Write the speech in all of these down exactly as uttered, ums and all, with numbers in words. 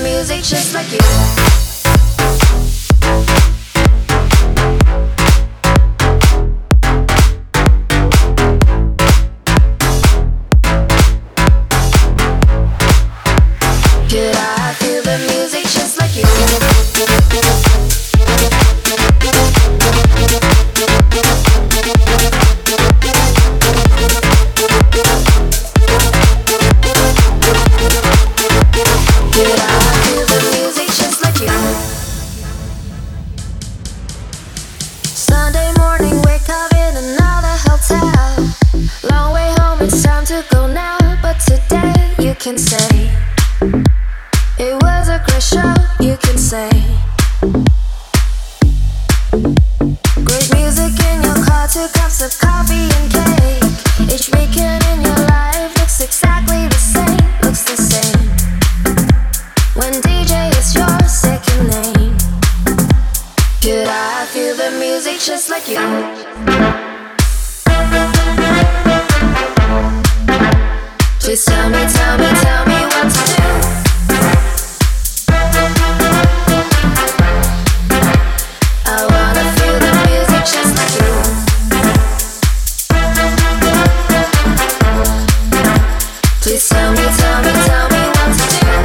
music just like you. Could I feel the music just like you? Could I feel the music just like you? Sunday morning, wake up in another hotel. Long way home, it's time to go now. But today you can say it was a great show, you can say. Great music in your car, two cups of coffee and cake. Each weekend in your life looks exactly the same, looks the same. When D J is your second name. Could I feel the music just like you? Please tell me, tell me, tell me what to do. I wanna feel the music just like you. Please tell me, tell me, tell me what to do.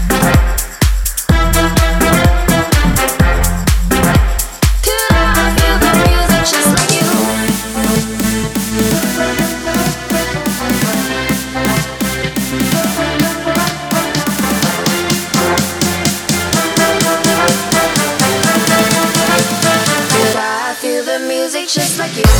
Could I feel the music just like you? Could I feel the music just like you?